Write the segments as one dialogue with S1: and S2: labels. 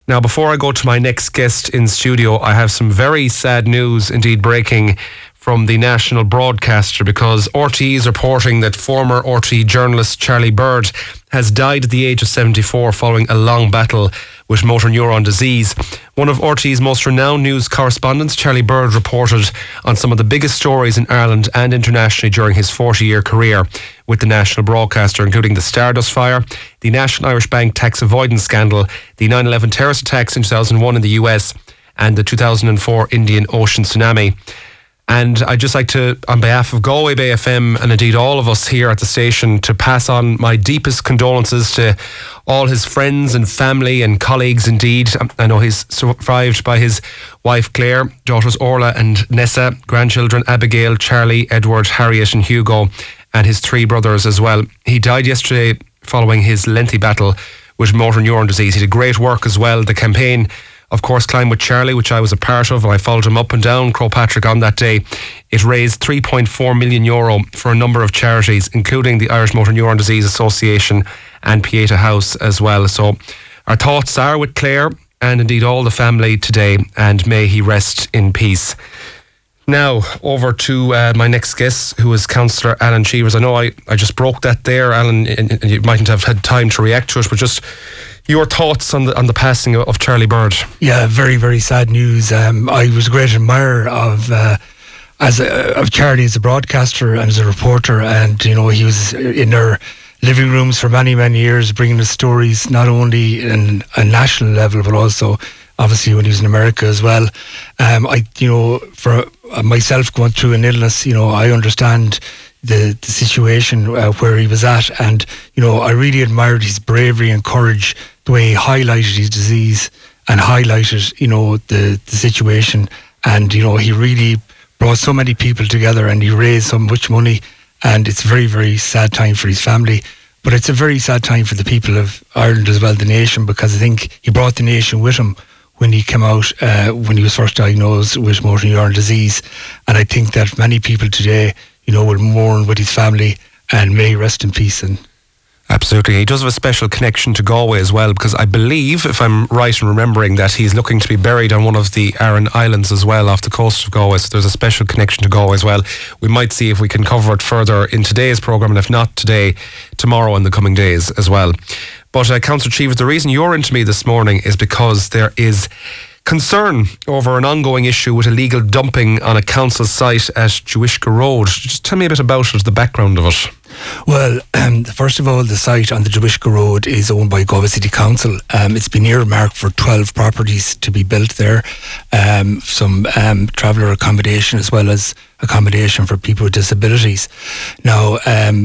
S1: Now, before I go to my next guest in studio, I have some very sad news indeed breaking from the national broadcaster, because RTE is reporting that former RTE journalist Charlie Bird has died at the age of 74 following a long battle with motor neuron disease. One of RTE's most renowned news correspondents, Charlie Bird, reported on some of the biggest stories in Ireland and internationally during his 40-year career with the national broadcaster, including the Stardust fire, the National Irish Bank tax avoidance scandal, the 9/11 terrorist attacks in 2001 in the US, and the 2004 Indian Ocean tsunami. And I'd just like to, on behalf of Galway Bay FM and indeed all of us here at the station, to pass on my deepest condolences to all his friends and family and colleagues indeed. I know he's survived by his wife Claire, daughters Orla and Nessa, grandchildren Abigail, Charlie, Edward, Harriet and Hugo, and his 3 brothers as well. He died yesterday following his lengthy battle with motor neuron disease. He did great work as well. The campaign, of course, Climb with Charlie, which I was a part of, and I followed him up and down Croagh Patrick on that day. It raised €3.4 million for a number of charities, including the Irish Motor Neuron Disease Association and Pieta House as well. So our thoughts are with Claire and indeed all the family today, and may he rest in peace. Now, over to my next guest, who is Councillor Alan Cheevers. I know I just broke that there, Alan, and you mightn't have had time to react to it, but just your thoughts on the passing of Charlie Bird.
S2: Yeah, very, very sad news. I was a great admirer of Charlie as a broadcaster and as a reporter, and he was in our living rooms for many, many years, bringing us stories not only in a national level but also obviously when he was in America as well. For myself going through an illness, I understand the situation where he was at, and I really admired his bravery and courage, the way he highlighted his disease and highlighted the situation, and he really brought so many people together, and he raised so much money, and it's a very, very sad time for his family, but it's a very sad time for the people of Ireland as well, the nation, because I think he brought the nation with him when he came out, when he was first diagnosed with motor neuron disease. And I think that many people today, will mourn with his family, and may he rest in peace. And
S1: absolutely. He does have a special connection to Galway as well, because I believe, if I'm right in remembering, that he's looking to be buried on one of the Aran Islands as well, off the coast of Galway. So there's a special connection to Galway as well. We might see if we can cover it further in today's programme, and if not today, tomorrow in the coming days as well. But Councillor Cheevers, the reason you're into me this morning is because there is concern over an ongoing issue with illegal dumping on a council site at Jewishka Road. Just tell me a bit about it, the background of it.
S2: Well, first of all, the site on the Jewishka Road is owned by Galway City Council. It's been earmarked for 12 properties to be built there. Some traveller accommodation as well as accommodation for people with disabilities. Now,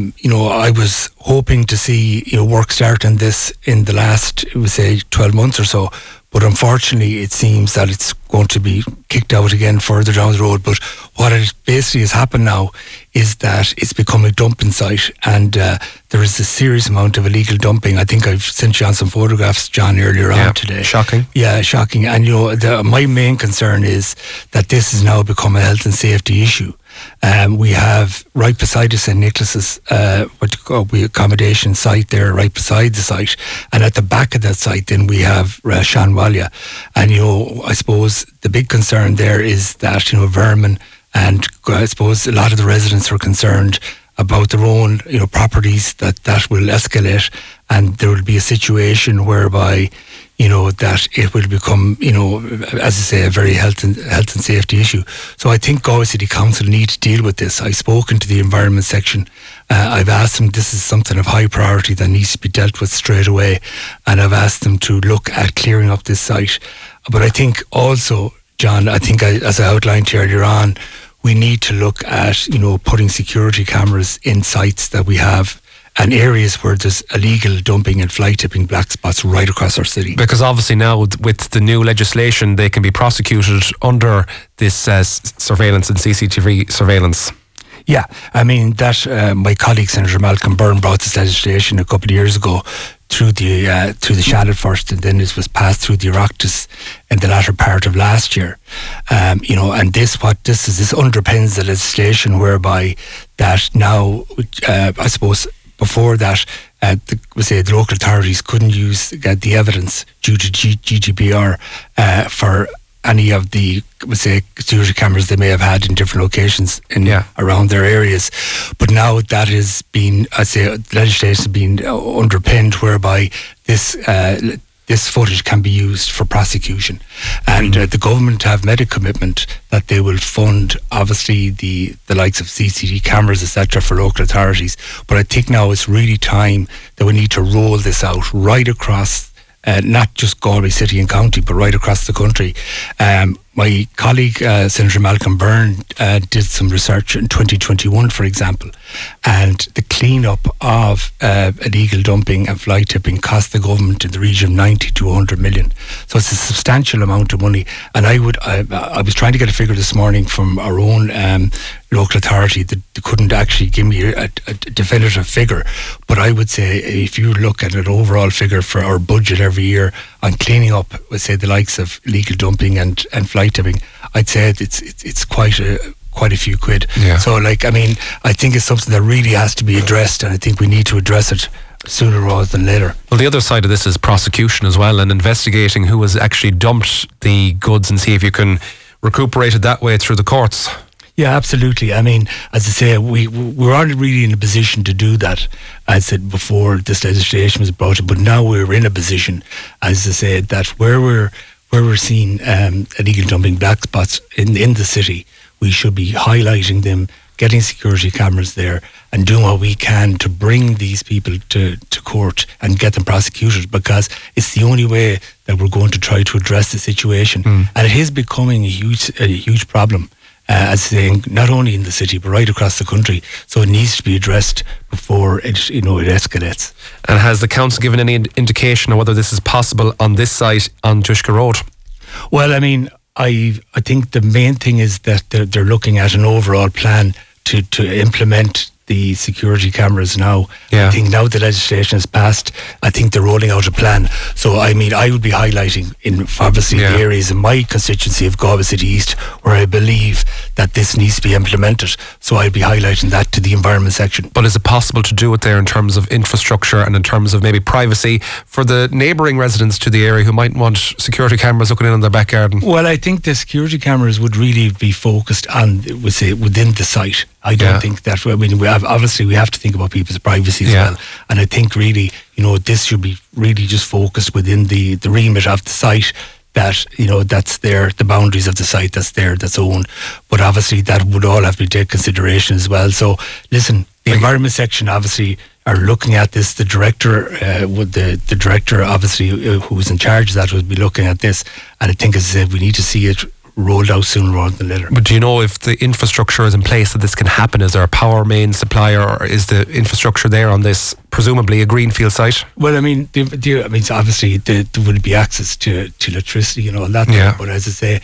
S2: I was hoping to see work start on this in the last, 12 months or so. But unfortunately, it seems that it's going to be kicked out again further down the road. But what it basically has happened now is that it's become a dumping site, and there is a serious amount of illegal dumping. I think I've sent you on some photographs, John, earlier on today.
S1: Shocking.
S2: Yeah, shocking. And my main concern is that this has now become a health and safety issue. We have right beside us St. Nicholas's accommodation site there, right beside the site, and at the back of that site then we have Shanwalya, and I suppose the big concern there is that vermin, and I suppose a lot of the residents are concerned about their own properties, that will escalate, and there will be a situation whereby that it will become, as I say, a very health and safety issue. So I think Galway City Council need to deal with this. I've spoken to the environment section. I've asked them, this is something of high priority that needs to be dealt with straight away. And I've asked them to look at clearing up this site. But I think also, John, as I outlined to you earlier on, we need to look at, putting security cameras in sites that we have, and areas where there's illegal dumping and fly tipping black spots right across our city. Because
S1: obviously now with the new legislation, they can be prosecuted under this surveillance and CCTV surveillance.
S2: Yeah, that my colleague Senator Malcolm Byrne brought this legislation a couple of years ago through the Seanad first, and then it was passed through the Oireachtas in the latter part of last year. And this underpins the legislation whereby that now, I suppose, before that, the local authorities couldn't use the evidence due to GDPR for any of the security cameras they may have had in different locations around their areas. But now that has been, legislation has been underpinned, whereby this footage can be used for prosecution, and the government have made a commitment that they will fund, obviously, the likes of CCTV cameras, etc., for local authorities. But I think now it's really time that we need to roll this out right across, not just Galway City and County, but right across the country. My colleague, Senator Malcolm Byrne, did some research in 2021, for example, and the clean-up of illegal dumping and fly tipping cost the government in the region of 90 to 100 million. So it's a substantial amount of money. And I was trying to get a figure this morning from our own local authority that they couldn't actually give me a definitive figure. But I would say, if you look at an overall figure for our budget every year on cleaning up, let's say, the likes of illegal dumping and fly tipping, I'd say it's quite a few quid.
S1: Yeah.
S2: So, I think it's something that really has to be addressed, and I think we need to address it sooner rather than later.
S1: Well, the other side of this is prosecution as well, and investigating who has actually dumped the goods and see if you can recuperate it that way through the courts.
S2: Yeah, absolutely. As I say, we're already really in a position to do that, as I said before this legislation was brought in, but now we're in a position, as I said, that where we're seeing illegal dumping black spots in the city, we should be highlighting them, getting security cameras there, and doing what we can to bring these people to court and get them prosecuted, because it's the only way that we're going to try to address the situation. And it is becoming a huge problem, as saying, not only in the city but right across the country. So it needs to be addressed before it escalates.
S1: And has the council given any indication of whether this is possible on this site on Tushka Road?
S2: Well, I think the main thing is that they're looking at an overall plan to implement the security cameras now.
S1: Yeah.
S2: I think now the legislation is passed, I think they're rolling out a plan. So I would be highlighting in obviously the areas in my constituency of Galway City East where I believe that this needs to be implemented. So I'd be highlighting that to the environment section.
S1: But is it possible to do it there in terms of infrastructure and in terms of maybe privacy for the neighbouring residents to the area who might want security cameras looking in on their back garden?
S2: Well, I think the security cameras would really be focused on, within the site. I don't think that, we have to think about people's privacy as well. And I think really, this should be really just focused within the remit of the site, that, that's there, the boundaries of the site that's there, that's owned. But obviously that would all have to be taken consideration as well. So listen, the environment section obviously are looking at this. The director, the director obviously who's in charge of that would be looking at this. And I think, as I said, we need to see it rolled out sooner rather than later.
S1: But do you know if the infrastructure is in place that this can happen? Is there a power main supplier, or is the infrastructure there on this, presumably a greenfield site?
S2: Well, obviously there would be access to electricity and all that.
S1: Yeah.
S2: But as I say,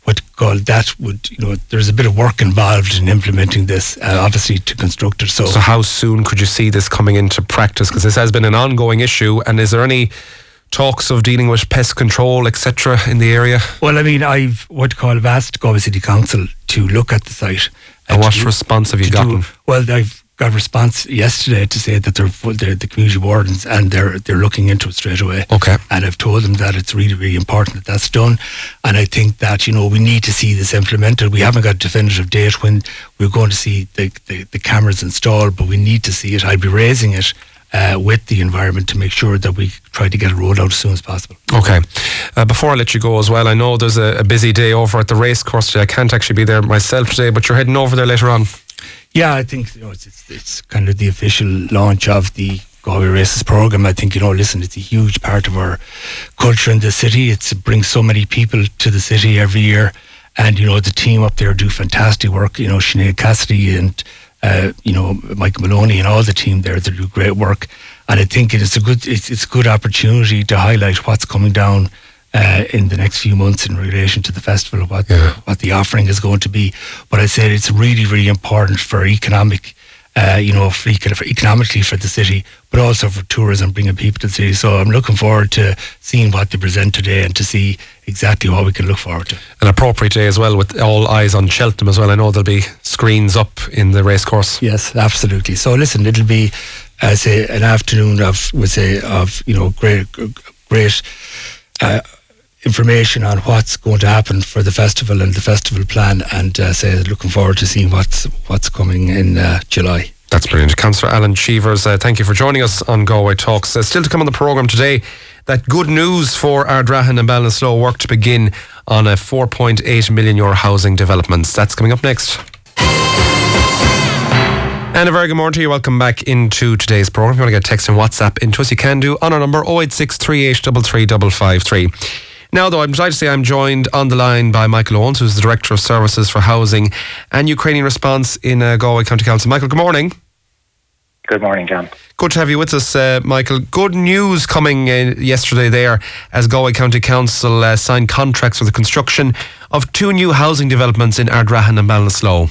S2: there's a bit of work involved in implementing this, obviously, to construct it. So
S1: how soon could you see this coming into practice? Because this has been an ongoing issue, and is there any talks of dealing with pest control, etc., in the area?
S2: Well, I've asked Galway City Council to look at the site.
S1: And what response have you gotten?
S2: Well, I've got a response yesterday to say that they're the community wardens, and they're looking into it straight away.
S1: Okay.
S2: And I've told them that it's really, really important that that's done. And I think that, we need to see this implemented. We haven't got a definitive date when we're going to see the cameras installed, but we need to see it. I'll be raising it with the environment to make sure that we try to get it rolled out as soon as possible. Okay.
S1: Before I let you go as well, I know there's a busy day over at the racecourse today. I can't actually be there myself today, but you're heading over there later on.
S2: Yeah, I think it's kind of the official launch of the Galway Races programme. I think, listen, it's a huge part of our culture in the city. It brings so many people to the city every year. And, the team up there do fantastic work. Sinead Cassidy and Michael Maloney and all the team there, they do great work. And I think it's a good opportunity to highlight what's coming down in the next few months in relation to the festival, what the offering is going to be. But I said it's really, really important for economically for the city, but also for tourism, bringing people to the city. So I'm looking forward to seeing what they present today and to see exactly what we can look forward to.
S1: An appropriate day as well, with all eyes on Cheltenham as well. I know there'll be screens up in the racecourse.
S2: Yes, absolutely. So listen, it'll be as an afternoon of great information on what's going to happen for the festival and the festival plan, and looking forward to seeing what's coming in July.
S1: That's brilliant. Councillor Alan Cheevers, thank you for joining us on Galway Talks. Still to come on the programme today, that good news for Ardrahan and Ballinasloe, work to begin on a €4.8 million housing developments. That's coming up next. And a very good morning to you. Welcome back into today's programme. If you want to get text and WhatsApp into us, you can do on our number 086 3833 553. Now, though, I'm delighted to say I'm joined on the line by Michael Owens, who's the Director of Services for Housing and Ukrainian Response in Galway County Council. Michael, good morning.
S3: Good morning, John.
S1: Good to have you with us, Michael. Good news coming yesterday there as Galway County Council signed contracts for the construction of 2 new housing developments in Ardrahan and Ballinasloe.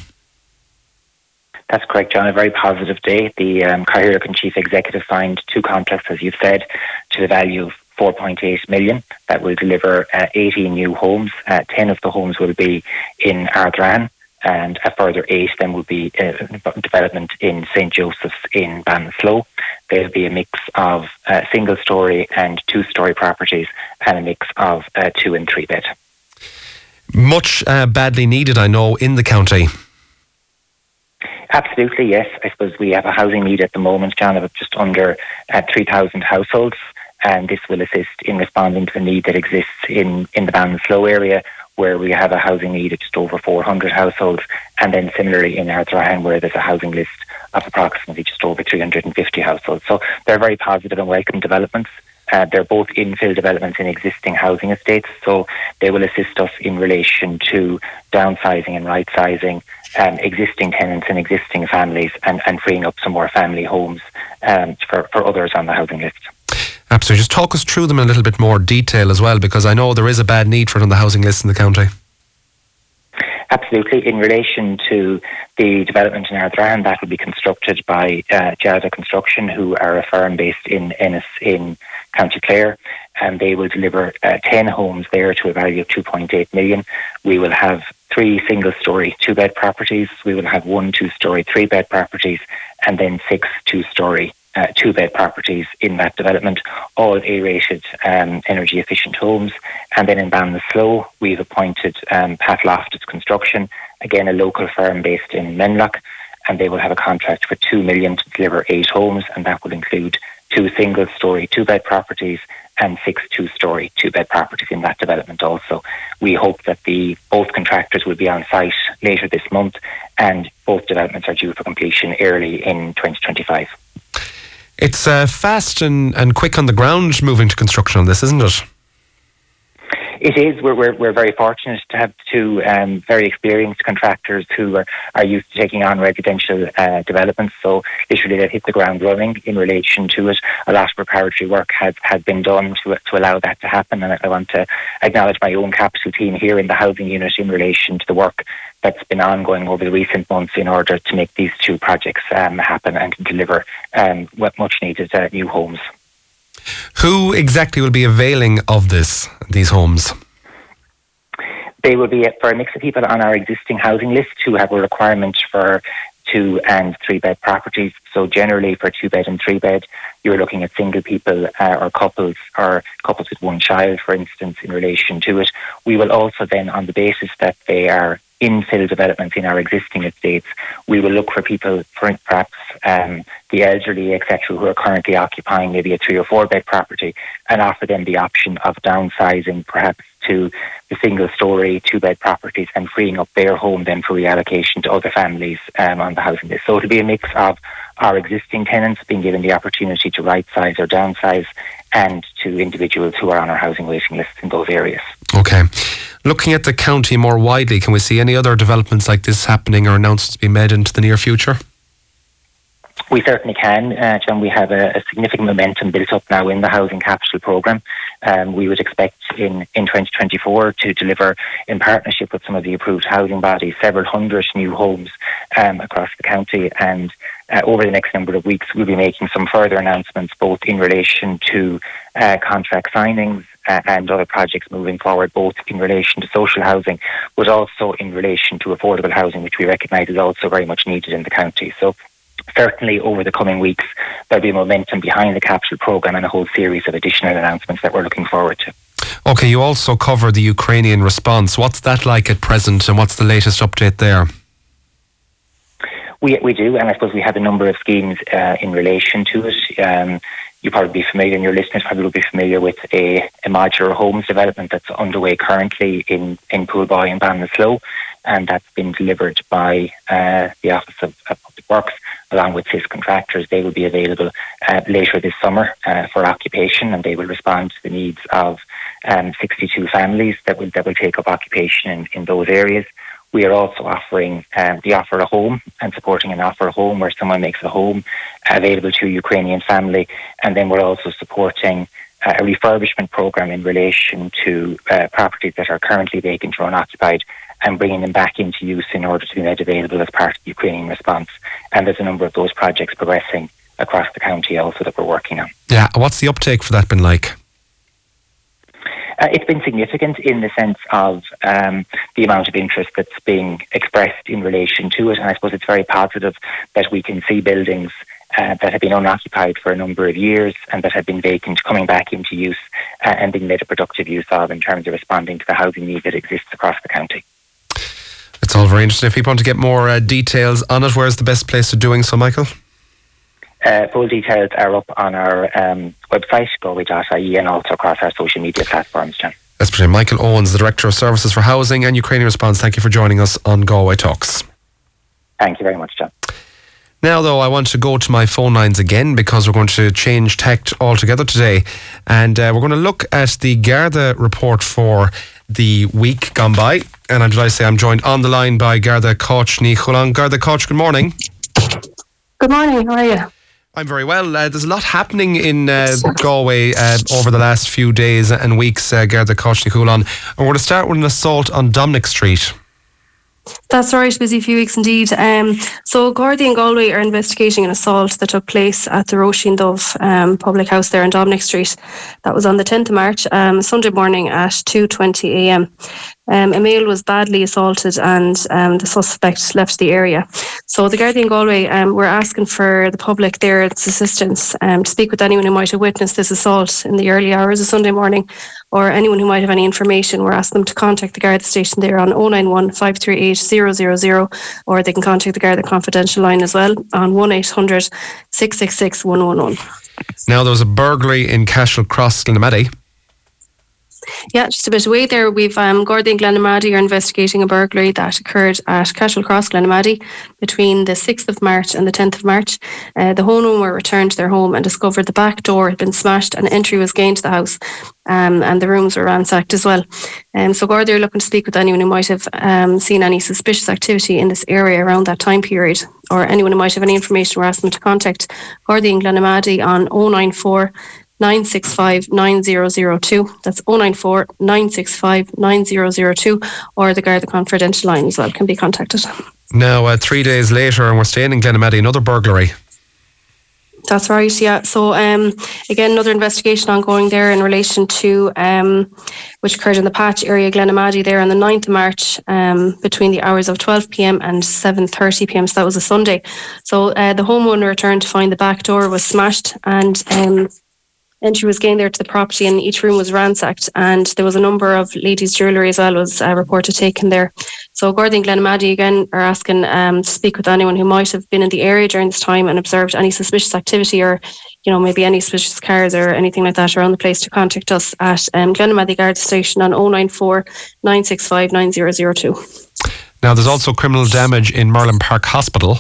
S3: That's correct, John. A very positive day. The Cathaoirleach Chief Executive signed 2 contracts, as you've said, to the value of 4.8 million that will deliver 18 new homes. 10 of the homes will be in Ardrahan, and a further 8 then will be development in St. Joseph's in Ballinasloe. There'll be a mix of single-storey and 2-storey properties, and a mix of 2 and 3 bed.
S1: Much badly needed, I know, in the county.
S3: Absolutely, yes. I suppose we have a housing need at the moment, John, of just under 3,000 households, and this will assist in responding to the need that exists in the Ballinasloe area, where we have a housing need of just over 400 households, and then similarly in Ardrahan, where there's a housing list of approximately just over 350 households. So they're very positive and welcome developments. They're both infill developments in existing housing estates, so they will assist us in relation to downsizing and right-sizing existing tenants and existing families, and freeing up some more family homes for others on the housing list.
S1: Absolutely. Just talk us through them in a little bit more detail as well, because I know there is a bad need for it on the housing list in the county.
S3: Absolutely. In relation to the development in Ardrahan, that will be constructed by Jada Construction, who are a firm based in Ennis in County Clare, and they will deliver 10 homes there to a value of 2.8 million. We will have 3 single-storey 2-bed properties. We will have 1 2-storey 3-bed properties, and then 6 2-storey 2-bed properties in that development, all A-rated energy-efficient homes. And then in Ballinasloe, we've appointed Pat Loftus Construction, again a local firm based in Menlock, and they will have a contract for 2 million to deliver 8 homes, and that will include 2 single-storey 2-bed properties and 6 2-storey 2-bed properties in that development also. We hope that both contractors will be on site later this month, and both developments are due for completion early in 2025.
S1: It's fast and quick on the ground moving to construction on this, isn't it?
S3: It is. We're very fortunate to have 2 very experienced contractors who are used to taking on residential developments. So literally they've hit the ground running in relation to it. A lot of preparatory work has been done to allow that to happen. And I want to acknowledge my own capital team here in the housing unit in relation to the work that's been ongoing over the recent months in order to make these 2 projects happen and deliver much needed new homes.
S1: Who exactly will be availing of these homes?
S3: They will be for a mix of people on our existing housing list who have a requirement for 2 and 3 bed properties. So generally for 2 bed and 3 bed, you're looking at single people or couples with 1 child, for instance, in relation to it. We will also then, on the basis that they are infill developments in our existing estates, we will look for people, for perhaps the elderly, etc., who are currently occupying maybe a 3 or 4 bed property, and offer them the option of downsizing perhaps to the single-storey 2-bed properties and freeing up their home then for reallocation to other families on the housing list. So it'll be a mix of our existing tenants being given the opportunity to right-size or downsize, and to individuals who are on our housing waiting list in those areas.
S1: Okay. Looking at the county more widely, can we see any other developments like this happening or announcements being made into the near future?
S3: We certainly can, John. We have a significant momentum built up now in the Housing Capital Programme. We would expect in 2024 to deliver, in partnership with some of the approved housing bodies, several hundred new homes across the county. And over the next number of weeks, we'll be making some further announcements, both in relation to contract signings and other projects moving forward, both in relation to social housing, but also in relation to affordable housing, which we recognise is also very much needed in the county. So certainly over the coming weeks, there'll be momentum behind the capital programme and a whole series of additional announcements that we're looking forward to.
S1: Okay, you also cover the Ukrainian response. What's that like at present, and what's the latest update there?
S3: We do, and I suppose we have a number of schemes in relation to it. You'll probably be familiar, and your listeners probably will be familiar with a modular homes development that's underway currently in Poolboy and Ballinasloe, and that's been delivered by the Office of Public Works along with CIS contractors. They will be available later this summer for occupation, and they will respond to the needs of 62 families that will take up occupation in those areas. We are also offering the Offer a Home and supporting an Offer a Home where someone makes a home available to a Ukrainian family. And then we're also supporting a refurbishment program in relation to properties that are currently vacant or unoccupied and bringing them back into use in order to be made available as part of the Ukrainian response. And there's a number of those projects progressing across the county also that we're working on.
S1: Yeah, what's the uptake for that been like?
S3: It's been significant in the sense of the amount of interest that's being expressed in relation to it. And I suppose it's very positive that we can see buildings that have been unoccupied for a number of years and that have been vacant coming back into use and being made a productive use of in terms of responding to the housing need that exists across the county.
S1: It's all very interesting. If people want to get more details on it, where's the best place to doing so, Michael?
S3: Full details are up on our website, galway.ie, and also across our social media platforms, John.
S1: That's brilliant. Michael Owens, the Director of Services for Housing and Ukrainian Response. Thank you for joining us on Galway Talks.
S3: Thank you very much, John.
S1: Now, though, I want to go to my phone lines again because we're going to change tact altogether today. And we're going to look at the Garda report for the week gone by. And I'm delighted to say I'm joined on the line by Garda Coach Ní Chualann. Garda Coach, good morning.
S4: Good morning, how are you?
S1: I'm very well. There's a lot happening in Galway over the last few days and weeks, Garda Coach Ní Chualann. And we're going to start with an assault on Dominic Street.
S4: That's right, busy few weeks indeed. So Gardaí and Galway are investigating an assault that took place at the Roisin Dove public house there on Dominic Street. That was on the 10th of March, Sunday morning at 2:20 a.m. A male was badly assaulted and the suspect left the area. So the Gardaí and Galway were asking for the public there its assistance to speak with anyone who might have witnessed this assault in the early hours of Sunday morning, or anyone who might have any information. We're asking them to contact the Garda station there on 091 538 000, or they can contact the Garda confidential line as well on 1800 666 111.
S1: Now, there was a burglary in Cashel Cross, Glenamaddy.
S4: Yeah, just a bit away there. We've Gardaí and Glenamaddy are investigating a burglary that occurred at Cashel Cross, Glenamaddy, between the 6th of March and the 10th of March. The homeowner returned to their home and discovered the back door had been smashed and entry was gained to the house, and the rooms were ransacked as well. So Gardaí are looking to speak with anyone who might have seen any suspicious activity in this area around that time period, or anyone who might have any information. We're asking them to contact Gardaí and Glenamaddy on 094 965 9002. That's 094 965 9002, or the Garda confidential line as well can be contacted.
S1: Now, 3 days later, and we're staying in Glenamaddy, another burglary.
S4: That's right, yeah. So again, another investigation ongoing there in relation to which occurred in the Patch area, Glenamaddy, there on the 9th of March between the hours of 12 p.m. and 7:30 p.m. So that was a Sunday. So the homeowner returned to find the back door was smashed and entry was gained there to the property, and each room was ransacked, and there was a number of ladies' jewellery as well was reported taken there. So Gardaí and Glenamaddy again are asking to speak with anyone who might have been in the area during this time and observed any suspicious activity, or maybe any suspicious cars or anything like that around the place, to contact us at Glenamaddy Garda Station on 094 965 9002.
S1: Now, there's also criminal damage in Merlin Park Hospital.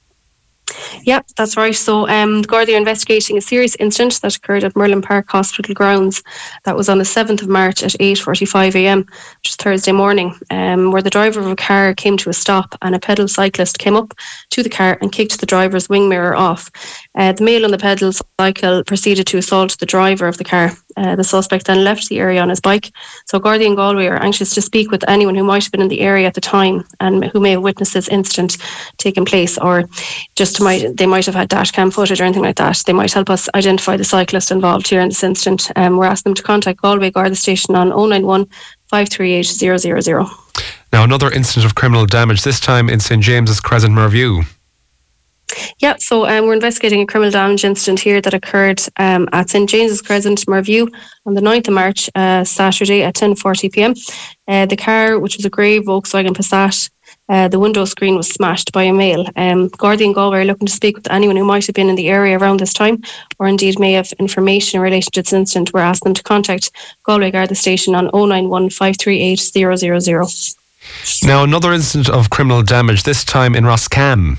S4: Yep, that's right. So the Gardaí are investigating a serious incident that occurred at Merlin Park Hospital grounds. That was on the 7th of March at 8:45 a.m, which is Thursday morning, where the driver of a car came to a stop and a pedal cyclist came up to the car and kicked the driver's wing mirror off. The male on the pedal cycle proceeded to assault the driver of the car. The suspect then left the area on his bike. So Gardaí and Galway are anxious to speak with anyone who might have been in the area at the time and who may have witnessed this incident taking place, or they might have had dash cam footage or anything like that. They might help us identify the cyclist involved here in this incident. We're asking them to contact Galway Garda Station on 091 538 000.
S1: Now, another incident of criminal damage, this time in St James's Crescent, Merview.
S4: Yeah, so we're investigating a criminal damage incident here that occurred at St James's Crescent, Merview, on the 9th of March, Saturday at 10:40 p.m. The car, which was a grey Volkswagen Passat, the window screen was smashed by a male. Gardaí and Galway are looking to speak with anyone who might have been in the area around this time, or indeed may have information in relation to this incident. We're asking them to contact Galway Garda Station on 091 538 000.
S1: Now, another incident of criminal damage, this time in Roscommon.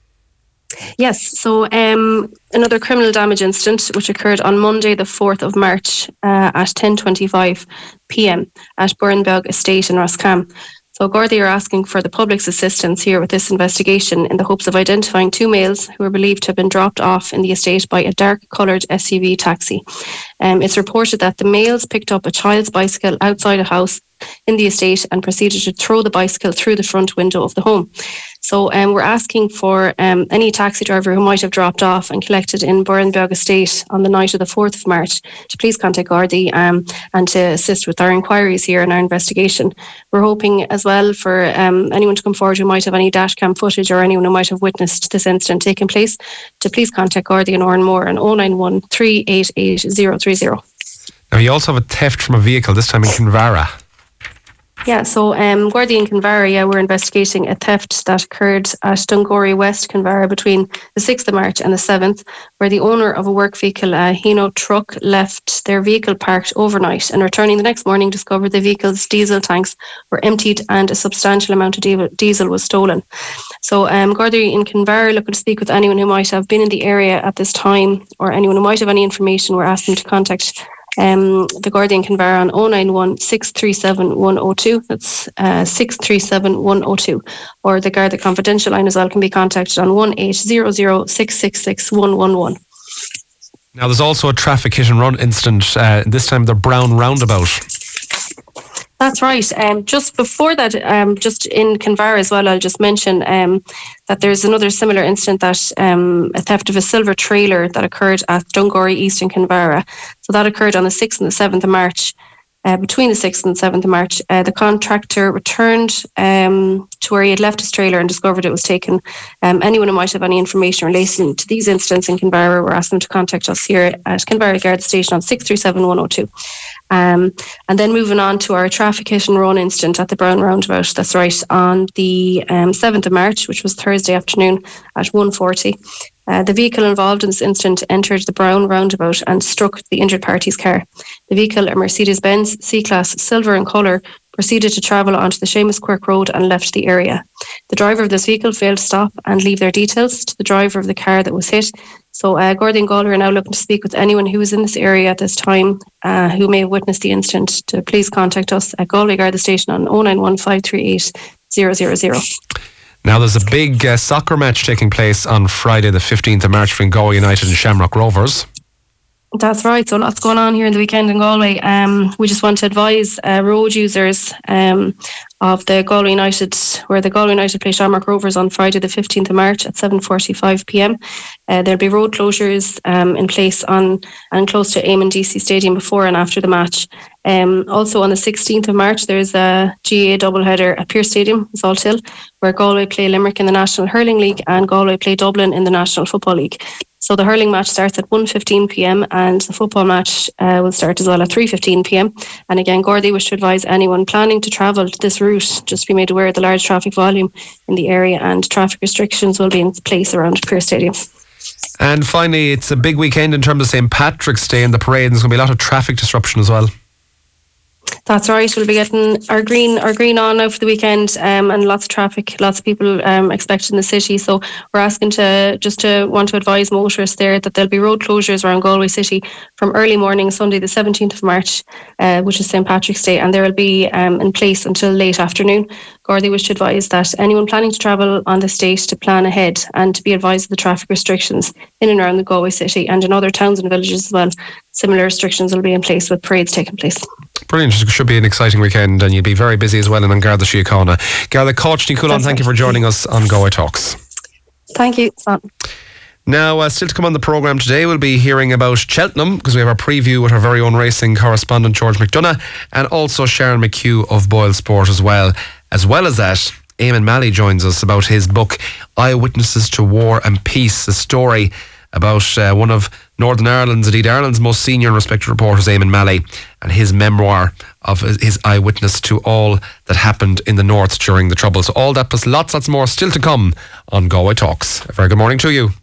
S4: Yes, so another criminal damage incident which occurred on Monday the 4th of March at 10:25 p.m. at Burnbeg Estate in Roscommon. So Gardaí are asking for the public's assistance here with this investigation in the hopes of identifying two males who are believed to have been dropped off in the estate by a dark-coloured SUV taxi. It's reported that the males picked up a child's bicycle outside a house in the estate and proceeded to throw the bicycle through the front window of the home. So we're asking for any taxi driver who might have dropped off and collected in Burnbeg Estate on the night of the 4th of March to please contact Gardaí and to assist with our inquiries here and our investigation. We're hoping as well for anyone to come forward who might have any dashcam footage or anyone who might have witnessed this incident taking place to please contact Gardaí and Oranmore on 091 388 030.
S1: Now, you also have a theft from a vehicle, this time in Kinvara.
S4: Yeah, so Gardaí in Kinvara, we're investigating a theft that occurred at Dungory West, Kinvara, between the 6th of March and the 7th, where the owner of a work vehicle, a Hino truck, left their vehicle parked overnight and returning the next morning discovered the vehicle's diesel tanks were emptied and a substantial amount of diesel was stolen. So Gardaí in Kinvara looking to speak with anyone who might have been in the area at this time or anyone who might have any information. We're asking to contact the Gardaí in Kinvara on 091 637 102. That's 637 102. Or the Garda Confidential line as well can be contacted on 1800 666 111.
S1: Now, there's also a traffic hit and run incident, this time the Brown Roundabout.
S4: That's right. Just before that, just in Kinvara as well, I'll just mention that there's another similar incident that a theft of a silver trailer that occurred at Dungory East in Kinvara. So that occurred on the 6th and the 7th of March. Between the 6th and 7th of March, the contractor returned to where he had left his trailer and discovered it was taken. Anyone who might have any information relating to these incidents in Kinvara, we're asking them to contact us here at Kinvara Garda Station on 637 102. And then moving on to our traffic hit and run incident at the Brown Roundabout. That's right, on the 7th of March, which was Thursday afternoon at 1:40. The vehicle involved in this incident entered the Brown Roundabout and struck the injured party's car. The vehicle, a Mercedes-Benz C-Class silver in colour, proceeded to travel onto the Seamus Quirk Road and left the area. The driver of this vehicle failed to stop and leave their details to the driver of the car that was hit. So Gardaí and Galway are now looking to speak with anyone who is in this area at this time who may have witnessed the incident to please contact us at Galway Garda Station on 091 538 000.
S1: Now, there's a big soccer match taking place on Friday the 15th of March between Galway United and Shamrock Rovers.
S4: That's right. So lots going on here in the weekend in Galway. We just want to advise road users of the Galway United, where the Galway United play Shamrock Rovers on Friday the 15th of March at 7:45 p.m. There'll be road closures in place on and close to Eamon DC Stadium before and after the match. Also on the 16th of March, there's a GAA doubleheader at Pearse Stadium, Salthill, where Galway play Limerick in the National Hurling League and Galway play Dublin in the National Football League. So the hurling match starts at 1:15 p.m. and the football match will start as well at 3:15 p.m. And again, Gardaí wish to advise anyone planning to travel to this route just be made aware of the large traffic volume in the area and traffic restrictions will be in place around Pearse Stadium.
S1: And finally, it's a big weekend in terms of St. Patrick's Day and the parade, and there's going to be a lot of traffic disruption as well.
S4: That's right. We'll be getting our green on now for the weekend, and lots of traffic, lots of people expected in the city. So we're asking to want to advise motorists there that there'll be road closures around Galway City from early morning Sunday the 17th of March, which is St. Patrick's Day, and they will be in place until late afternoon. Gardaí wish to advise that anyone planning to travel on this date to plan ahead and to be advised of the traffic restrictions in and around the Galway City and in other towns and villages as well. Similar restrictions will be in place with parades taking place.
S1: Brilliant. It should be an exciting weekend and you'll be very busy as well in Garda Síochána. Garda Coach Nicolan, thank you for joining us on Galway Talks.
S4: Thank you.
S1: Now, still to come on the programme today, we'll be hearing about Cheltenham because we have our preview with our very own racing correspondent George McDonough and also Sharon McHugh of Boyle Sport as well. As well as that, Eamon Malley joins us about his book Eyewitnesses to War and Peace, a story about one of Northern Ireland's, indeed Ireland's most senior and respected reporters, Eamon Malley, and his memoir of his eyewitness to all that happened in the North during the Troubles. So all that plus lots more still to come on Galway Talks. A very good morning to you.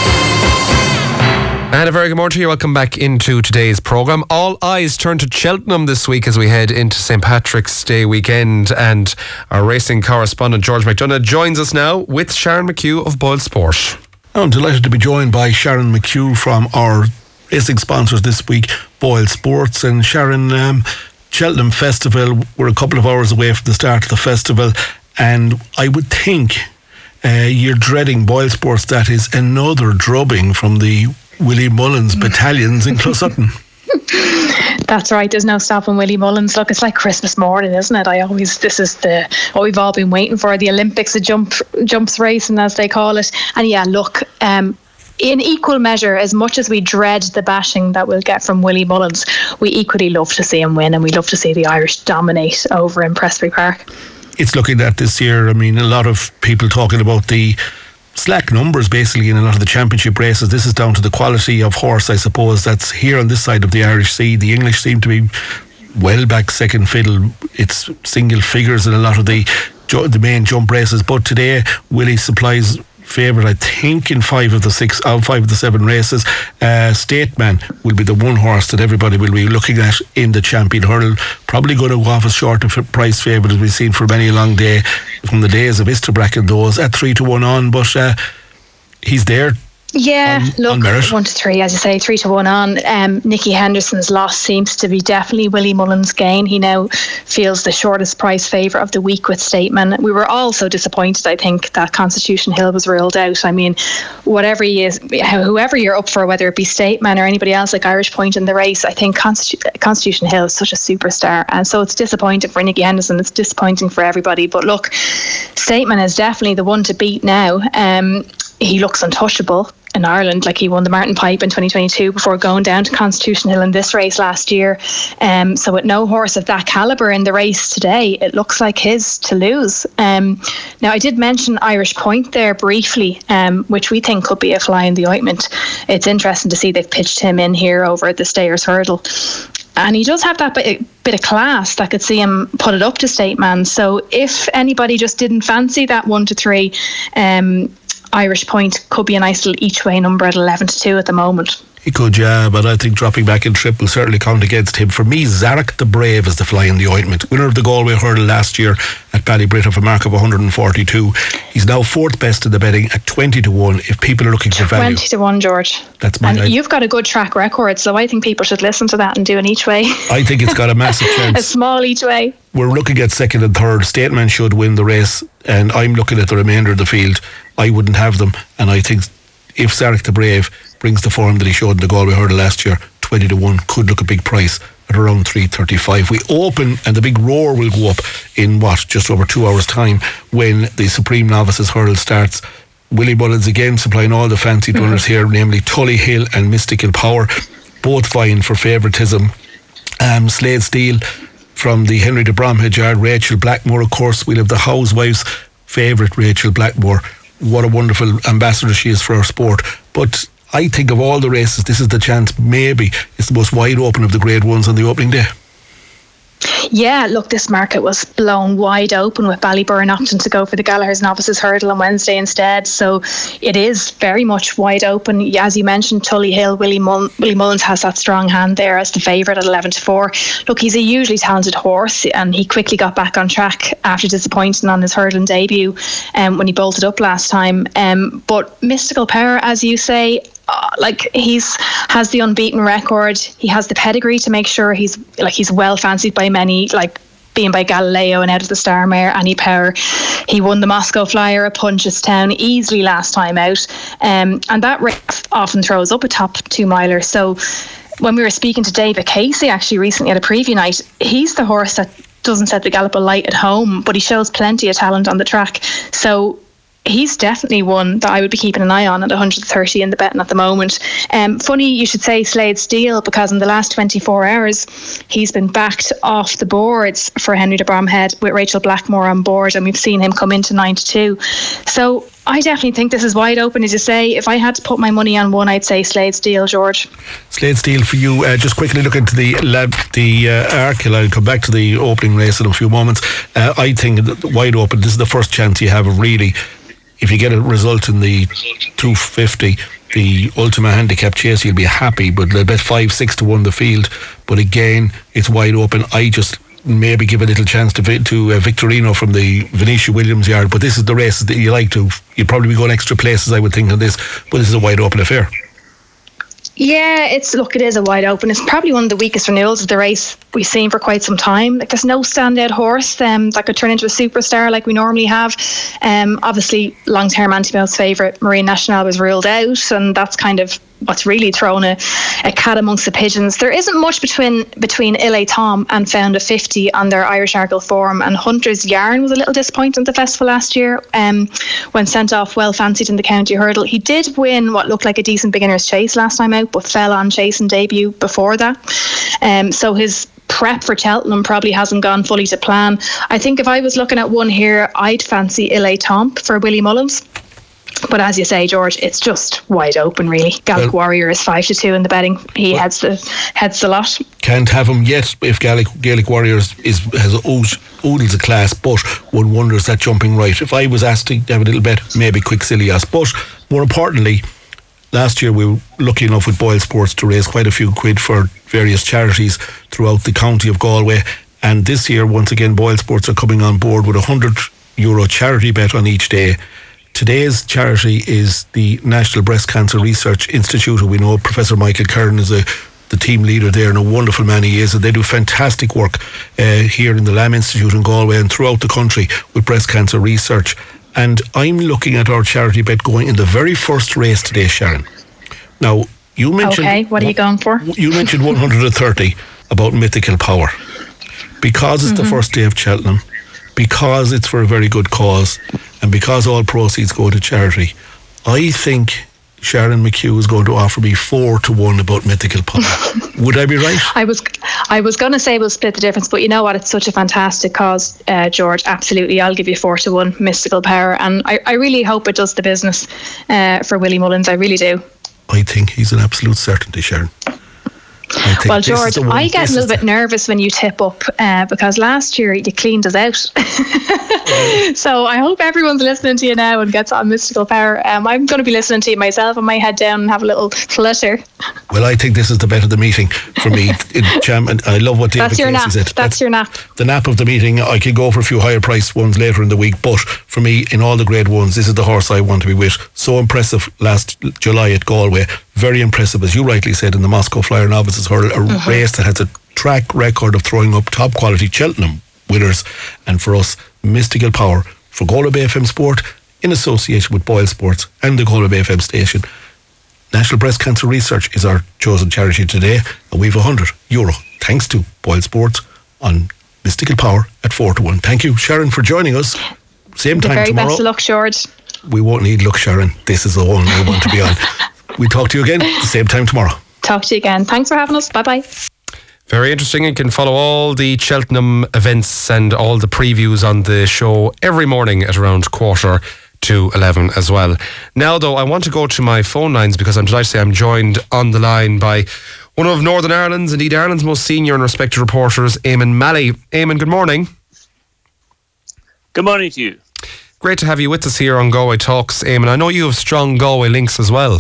S1: And a very good morning to you. Welcome back into today's programme. All eyes turn to Cheltenham this week as we head into St. Patrick's Day weekend, and our racing correspondent George McDonough joins us now with Sharon McHugh of Boyle Sport.
S5: I'm delighted to be joined by Sharon McHugh from our racing sponsors this week, Boyle Sports. And Sharon, Cheltenham Festival, we're a couple of hours away from the start of the festival, and I would think you're dreading Boyle Sports. That is another drubbing from the Willie Mullins battalions in Clough-Sutton.
S6: That's right, there's no stopping Willie Mullins. Look, it's like Christmas morning, isn't it? This is what we've all been waiting for, the Olympics of jumps racing, as they call it. And yeah, look, in equal measure, as much as we dread the bashing that we'll get from Willie Mullins, we equally love to see him win, and we love to see the Irish dominate over in Prestbury Park.
S5: It's looking at this year, I mean, a lot of people talking about the slack numbers basically in a lot of the championship races. This is down to the quality of horse, I suppose, that's here on this side of the Irish Sea. The English seem to be well back second fiddle. It's single figures in a lot of the main jump races, but today Willie supplies favourite, I think, in 5 of the 7 races. Stateman will be the one horse that everybody will be looking at in the champion hurdle. Probably going to go off as short of price favourite as we've seen for many a long day from the days of Isterbrack and those at 3-1 on, but he's there.
S6: Yeah, look, 1-3, as you say, 3-1 on. Nicky Henderson's loss seems to be definitely Willie Mullins' gain. He now feels the shortest price favourite of the week with Stateman. We were all so disappointed, I think, that Constitution Hill was ruled out. I mean, whoever you're up for, whether it be Stateman or anybody else like Irish Point in the race, I think Constitution Hill is such a superstar. And so it's disappointing for Nicky Henderson. It's disappointing for everybody. But look, Stateman is definitely the one to beat now. He looks untouchable in Ireland. Like, he won the Martin Pipe in 2022 before going down to Constitution Hill in this race last year. So with no horse of that calibre in the race today, it looks like his to lose. Now, I did mention Irish Point there briefly, which we think could be a fly in the ointment. It's interesting to see they've pitched him in here over at the Stayers Hurdle. And he does have that bit of class that could see him put it up to Stateman. So if anybody just didn't fancy that 1-3, Irish Point could be a nice little each way number at 11-2 at the moment.
S5: He could, yeah, but I think dropping back in trip will certainly count against him. For me, Zarek the Brave is the fly in the ointment. Winner of the Galway Hurdle last year at Ballybrit of a mark of 142. He's now 4th best in the betting at 20-1 if people are looking for value.
S6: 20-1, George.
S5: That's my
S6: And you've got a good track record, so I think people should listen to that and do an each way.
S5: I think it's got a massive chance.
S6: A small each way.
S5: We're looking at 2nd and 3rd. Stateman should win the race, and I'm looking at the remainder of the field. I wouldn't have them, and I think if Zarek the Brave brings the form that he showed in the Galway Hurdle last year, 20-1 could look a big price at around 3.35. We open and the big roar will go up in just over 2 hours time when the Supreme Novices Hurdle starts. Willie Mullins again supplying all the fancy runners here, namely Tully Hill and Mystical Power, both vying for favouritism. Slade Steele from the Henry de Bromhead Yard, Rachel Blackmore, of course. We'll have the Housewives' favourite, Rachel Blackmore. What a wonderful ambassador she is for our sport. But I think of all the races, this is the chance, maybe it's the most wide open of the Grade 1s on the opening day.
S6: Yeah, look, this market was blown wide open with Ballyburn opting to go for the Gallagher's Novices Hurdle on Wednesday instead. So it is very much wide open. As you mentioned, Tully Hill, Willie Mullins has that strong hand there as the favourite at 11-4. Look, he's a hugely talented horse, and he quickly got back on track after disappointing on his hurdling debut when he bolted up last time. But Mystical Power, as you say, has the unbeaten record. He has the pedigree to make sure he's well fancied by many, like being by Galileo and out of the Star Mare, Annie Power. He won the Moscow Flyer at Punchestown easily last time out, and that race often throws up a top 2-miler. So when we were speaking to David Casey actually recently at a preview night, he's the horse that doesn't set the gallop alight at home, but he shows plenty of talent on the track. So he's definitely one that I would be keeping an eye on at 130 in the betting at the moment. Funny you should say Slade Steele, because in the last 24 hours he's been backed off the boards for Henry de Bromhead with Rachel Blackmore on board, and we've seen him come into 9-2. So I definitely think this is wide open, as you say. If I had to put my money on one, I'd say Slade Steele, George.
S5: Slade Steele for you. Just quickly look into the Arkle. I'll come back to the opening race in a few moments. I think wide open, this is the first chance you have of really, if you get a result in the 250, the Ultima Handicap Chase, you'll be happy, but they'll bet 5-6 to 1 the field. But again, it's wide open. I just maybe give a little chance to Victorino from the Venetia Williams yard, but this is the races that you like to. You'd probably be going extra places, I would think, on this, but this is a wide open affair.
S6: Yeah, it is a wide open. It's probably one of the weakest renewals of the race we've seen for quite some time. Like, there's no standout horse that could turn into a superstar like we normally have. Obviously, long-term Antibel's favourite, Marine Nationale, was ruled out, and that's kind of what's really thrown a cat amongst the pigeons. There isn't much between Ile Tom and Found a 50 on their Irish Arkle form, and Hunter's Yarn was a little disappointing at the festival last year when sent off well fancied in the county hurdle. He did win what looked like a decent beginner's chase last time out, but fell on chase and debut before that. So his prep for Cheltenham probably hasn't gone fully to plan. I think if I was looking at one here, I'd fancy Ile Tom for Willie Mullins. But as you say, George, it's just wide open, really. Gaelic Warrior is 5-2 in the betting. He heads the lot.
S5: Can't have him yet if Gaelic Warrior has oodles of class, but one wonders that jumping right. If I was asked to have a little bet, maybe Quicksilias. But more importantly, last year we were lucky enough with Boyle Sports to raise quite a few quid for various charities throughout the county of Galway. And this year, once again, Boyle Sports are coming on board with €100 charity bet on each day. Today's charity is the National Breast Cancer Research Institute, who we know Professor Michael Curran is the team leader there, and a wonderful man he is, and they do fantastic work here in the Lamb Institute in Galway and throughout the country with breast cancer research. And I'm looking at our charity bet going in the very first race today, Sharon. Now, you mentioned...
S6: Okay, what are you going for?
S5: You mentioned 130 about Mythical Power. Because it's the first day of Cheltenham, because it's for a very good cause, and because all proceeds go to charity, I think Sharon McHugh is going to offer me 4-1 about Mythical Power. Would I be right?
S6: I was going to say we'll split the difference, but you know what? It's such a fantastic cause, George. Absolutely, I'll give you 4-1 Mystical Power, and I really hope it does the business for Willie Mullins. I really do.
S5: I think he's an absolute certainty, Sharon.
S6: Well, George, I get a little bit nervous when you tip up because last year you cleaned us out. So I hope everyone's listening to you now and gets on Mystical Power. I'm going to be listening to you myself. I might head down and have a little flutter.
S5: Well, I think this is the bet of the meeting for me, Cham, and I love what David Casey said.
S6: That's your nap.
S5: The nap of the meeting. I could go for a few higher priced ones later in the week, but for me, in all the grade ones, this is the horse I want to be with. So impressive last July at Galway. Very impressive, as you rightly said, in the Moscow Flyer Novices Hurdle, a race that has a track record of throwing up top quality Cheltenham winners. And for us, Mystical Power for Galway Bay FM Sport in association with Boyle Sports and the Galway Bay FM station. National Breast Cancer Research is our chosen charity today, and we have €100 thanks to Boyle Sports on Mystical Power at 4-1. Thank you, Sharon, for joining us. Same time tomorrow.
S6: The very best of luck, George.
S5: We won't need luck, Sharon. This is the one we want to be on. We'll talk to you again at the same time tomorrow.
S6: Talk to you again. Thanks for having us. Bye-bye.
S1: Very interesting. You can follow all the Cheltenham events and all the previews on the show every morning at around 11:15 as well. Now, though, I want to go to my phone lines because I'm delighted to say I'm joined on the line by one of Northern Ireland's, indeed Ireland's most senior and respected reporters, Eamon Malley. Eamon, good morning.
S7: Good morning to you.
S1: Great to have you with us here on Galway Talks, Eamon. I know you have strong Galway links as well.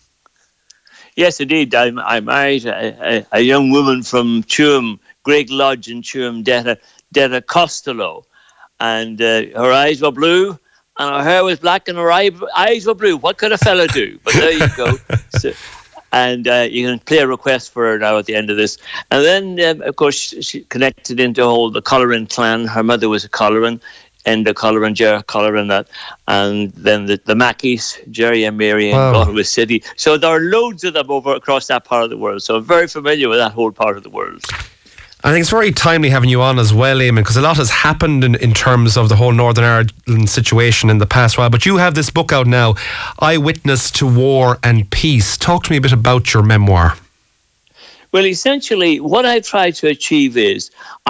S7: Yes, indeed. I married a young woman from Tuam, Greg Lodge in Tuam, Detta Costello. And her eyes were blue and her hair was black and her eyes were blue. What could a fella do? But there you go. And you can play a request for her now at the end of this. And then, of course, she connected into the Colleran clan. Her mother was a Colleran. Enda Colleran, Ger Colleran, that, and then the Mackeys, Jerry and Mary in Galway City. So there are loads of them over across that part of the world. So I'm very familiar with that whole part of the world.
S1: I think it's very timely having you on as well, Eamon, because a lot has happened in terms of the whole Northern Ireland situation in the past while. But you have this book out now, Eyewitness to War and Peace. Talk to me a bit about your memoir.
S7: Well, essentially, what I've tried to achieve is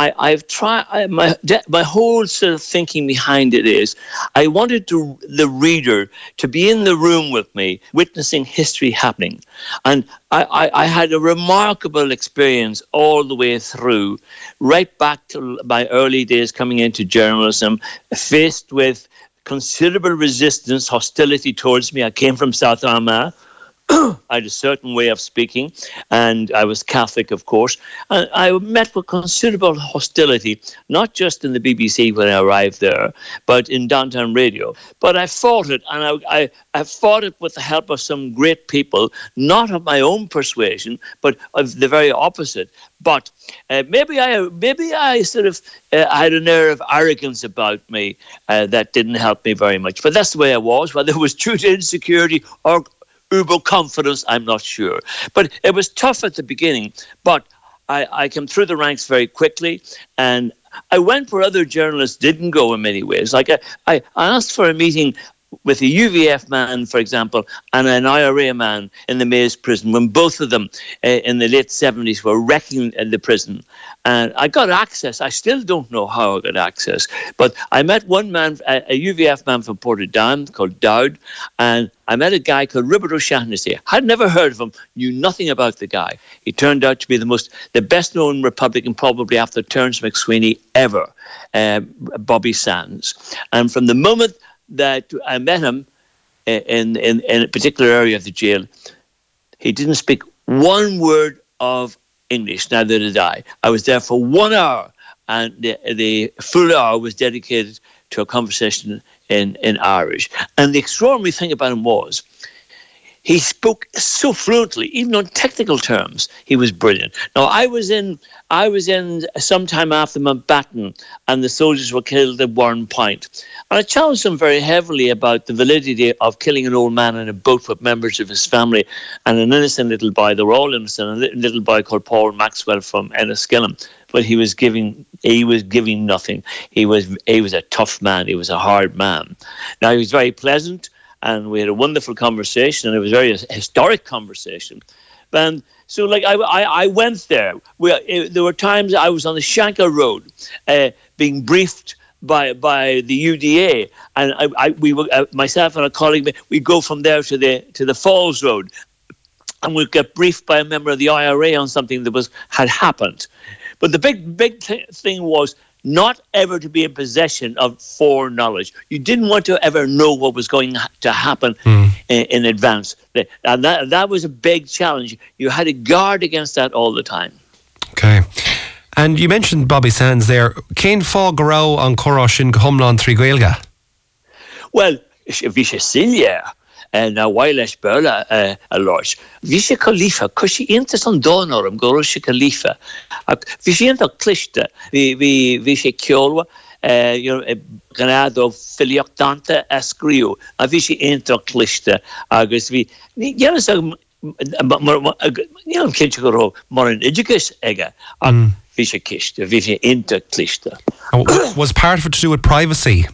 S7: my whole sort of thinking behind it is I wanted the reader to be in the room with me, witnessing history happening. And I had a remarkable experience all the way through, right back to my early days coming into journalism, faced with considerable resistance, hostility towards me. I came from South Armagh. I had a certain way of speaking, and I was Catholic, of course. And I met with considerable hostility, not just in the BBC when I arrived there, but in Downtown Radio. But I fought it, and I fought it with the help of some great people, not of my own persuasion, but of the very opposite. But maybe I sort of had an air of arrogance about me that didn't help me very much. But that's the way I was, whether it was true to insecurity or uber confidence, I'm not sure. But it was tough at the beginning, but I came through the ranks very quickly, and I went where other journalists didn't go in many ways. Like I asked for a meeting with a UVF man, for example, and an IRA man in the Maze prison, when both of them in the late 70s were wrecking the prison. And I got access. I still don't know how I got access. But I met one man, a UVF man from Portadown called Dowd, and I met a guy called Rupert O'Shaughnessy. I'd never heard of him, knew nothing about the guy. He turned out to be the best-known Republican, probably after Terence McSweeney, ever, Bobby Sands. And from the moment that I met him in a particular area of the jail, he didn't speak one word of English, neither did I. I was there for 1 hour, and the full hour was dedicated to a conversation in Irish. And the extraordinary thing about him was he spoke so fluently, even on technical terms. He was brilliant. Now, I was in sometime after Mountbatten, and the soldiers were killed at Warren Point. And I challenged him very heavily about the validity of killing an old man in a boat with members of his family and an innocent little boy. They were all innocent. A little boy called Paul Maxwell from Enniskillen. But he was giving nothing. He was a tough man. He was a hard man. Now, he was very pleasant, and we had a wonderful conversation, and it was a very historic conversation. And so, like, I went there. There were times I was on the Shankill Road being briefed by the UDA, and we were myself and a colleague. We go from there to the Falls Road, and we'd get briefed by a member of the IRA on something that had happened. But the big thing was not ever to be in possession of foreknowledge. You didn't want to ever know what was going to happen in advance. And that was a big challenge. You had to guard against that all the time. Okay.
S1: And you mentioned Bobby Sands there. Cén fá go raibh an chorá sin go hiomlán trí Gaeilge?
S7: Well, bhí sé silléir na bhaileis bearla a láis. Bhí sé Khalifa, cos sé intas an dónarm go raibh sé Khalifa. Bhí sé intas cliste, bhí sé ceolwa, ganado filiochtanta a scríú, a bhí sé intas cliste, agus bhí níl cinse go raibh mar an idigus aige, bhí sé ciste, bhí sé intas cliste.
S1: Was part of it to do with privacy?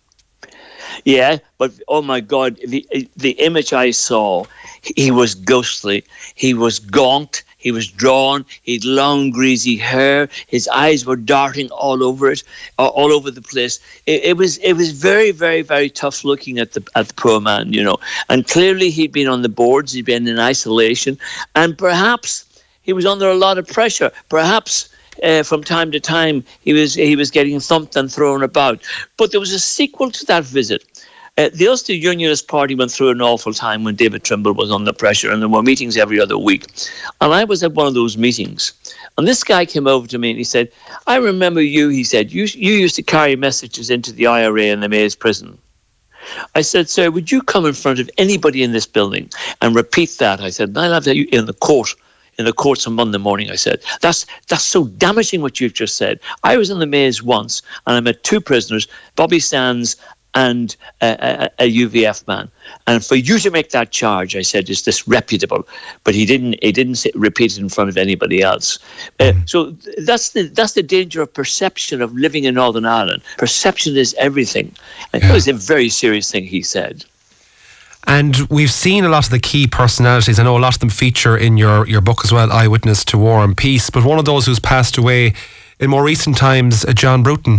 S7: Yeah, but oh my God, the image I saw, he was ghostly, he was gaunt, he was drawn, he had long greasy hair, his eyes were darting all over the place. It was very, very, very tough looking at the poor man, you know. And clearly he'd been on the boards, he'd been in isolation, and perhaps he was under a lot of pressure. Perhaps from time to time he was getting thumped and thrown about. But there was a sequel to that visit. The Ulster Unionist Party went through an awful time when David Trimble was under pressure, and there were meetings every other week. And I was at one of those meetings, and this guy came over to me and he said, "I remember you," he said, you used to carry messages into the IRA and the Maze prison. I said, "Sir, would you come in front of anybody in this building and repeat that?" I said, "And I'll have that in the courts on Monday morning." I said, that's so damaging what you've just said. I was in the Maze once, and I met two prisoners, Bobby Sands and a UVF man. And for you to make that charge, I said, is disreputable. But he didn't repeat it in front of anybody else. So that's the danger of perception of living in Northern Ireland. Perception is everything. And it was a very serious thing he said.
S1: And we've seen a lot of the key personalities. I know a lot of them feature in your book as well, Eyewitness to War and Peace. But one of those who's passed away in more recent times, John Bruton.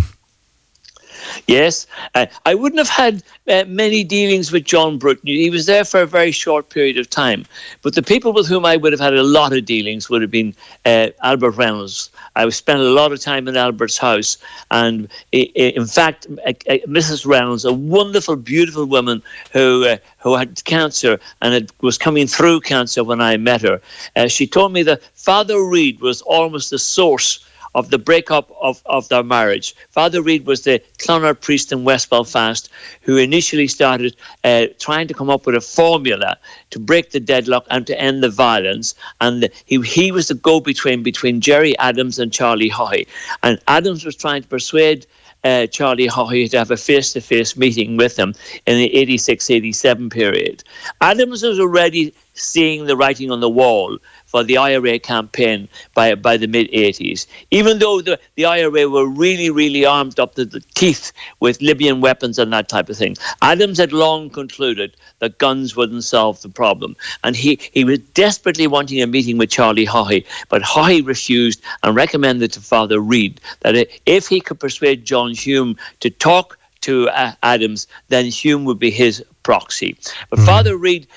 S7: Yes, I wouldn't have had many dealings with John Bruton. He was there for a very short period of time. But the people with whom I would have had a lot of dealings would have been Albert Reynolds. I spent a lot of time in Albert's house. And in fact, Mrs. Reynolds, a wonderful, beautiful woman who had cancer and was coming through cancer when I met her. She told me that Father Reid was almost the source of the breakup of their marriage. Father Reid was the Clonard priest in West Belfast who initially started trying to come up with a formula to break the deadlock and to end the violence. And he was the go-between between Gerry Adams and Charlie Haughey. And Adams was trying to persuade Charlie Haughey to have a face-to-face meeting with him in the 86-87 period. Adams was already seeing the writing on the wall for the IRA campaign by the mid-80s. Even though the IRA were really, really armed up to the teeth with Libyan weapons and that type of thing, Adams had long concluded that guns wouldn't solve the problem. And he was desperately wanting a meeting with Charlie Haughey, but Haughey refused and recommended to Father Reid that if he could persuade John Hume to talk to Adams, then Hume would be his proxy. But Father Reid,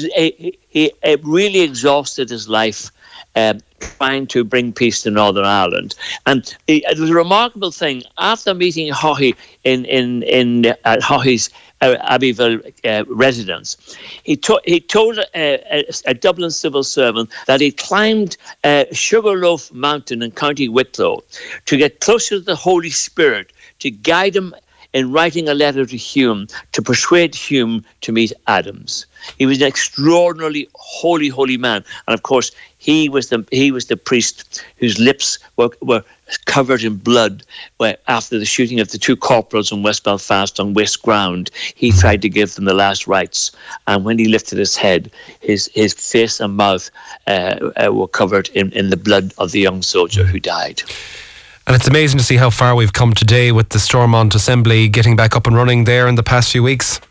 S7: he really exhausted his life trying to bring peace to Northern Ireland. And it was a remarkable thing. After meeting Haughey in Haughey's Abbeyville residence, he told a Dublin civil servant that he climbed Sugarloaf Mountain in County Wicklow to get closer to the Holy Spirit, to guide him in writing a letter to Hume to persuade Hume to meet Adams. He was an extraordinarily holy man, and of course he was the priest whose lips were covered in blood after the shooting of the two corporals in West Belfast on West Ground. He tried to give them the last rites, and when he lifted his head, his face and mouth were covered in the blood of the young soldier who died.
S1: And it's amazing to see how far we've come today with the Stormont Assembly getting back up and running there in the past few weeks.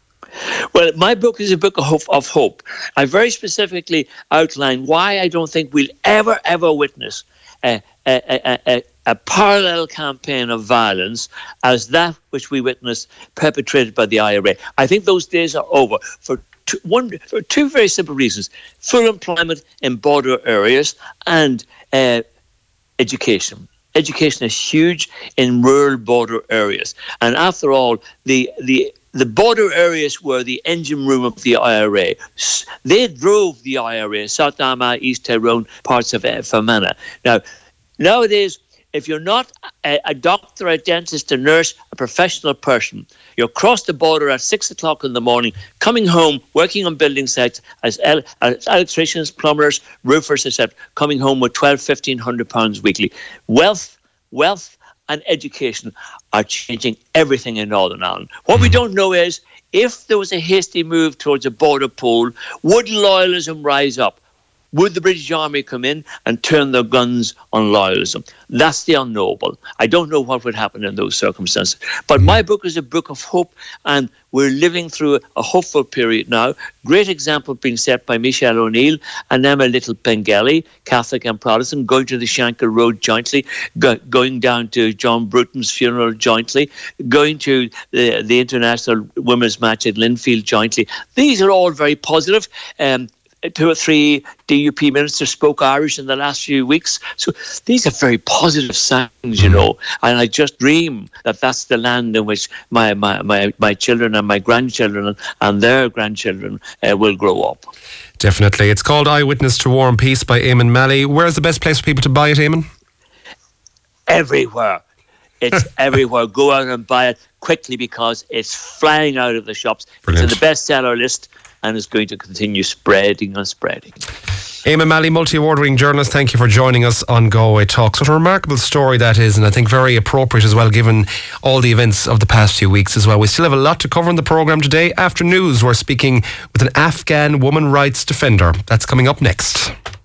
S7: Well, my book is a book of hope. I very specifically outline why I don't think we'll ever witness a parallel campaign of violence as that which we witnessed perpetrated by the IRA. I think those days are over for two very simple reasons: full employment in border areas and education. Education is huge in rural border areas. And after all, the border areas were the engine room of the IRA. They drove the IRA, South Armagh, East Tyrone, parts of Fermanagh. Now, nowadays, if you're not a doctor, a dentist, a nurse, a professional person, you're across the border at 6 o'clock in the morning, coming home, working on building sites as electricians, plumbers, roofers, etc., coming home with £1,200-1,500 weekly. Wealth and education are changing everything in Northern Ireland. What we don't know is, if there was a hasty move towards a border poll, would loyalism rise up? Would the British Army come in and turn their guns on loyalism? That's the unknowable. I don't know what would happen in those circumstances. But my book is a book of hope, and we're living through a hopeful period now. Great example being set by Michelle O'Neill and Emma Little Pengelly, Catholic and Protestant, going to the Shankill Road jointly, going down to John Bruton's funeral jointly, going to the International Women's Match at Linfield jointly. These are all very positive. 2 or 3 DUP ministers spoke Irish in the last few weeks. So these are very positive signs, you know. And I just dream that that's the land in which my children and my grandchildren and their grandchildren will grow up.
S1: Definitely. It's called Eyewitness to War and Peace by Eamon Malley. Where's the best place for people to buy it, Eamon?
S7: Everywhere. It's everywhere. Go out and buy it quickly because it's flying out of the shops. Brilliant. It's on the bestseller list, and is going to continue spreading and spreading.
S1: Eamon Malley, multi-award-winning journalist, thank you for joining us on Galway Talks. What a remarkable story that is, and I think very appropriate as well, given all the events of the past few weeks as well. We still have a lot to cover in the programme today. After news, we're speaking with an Afghan woman rights defender. That's coming up next.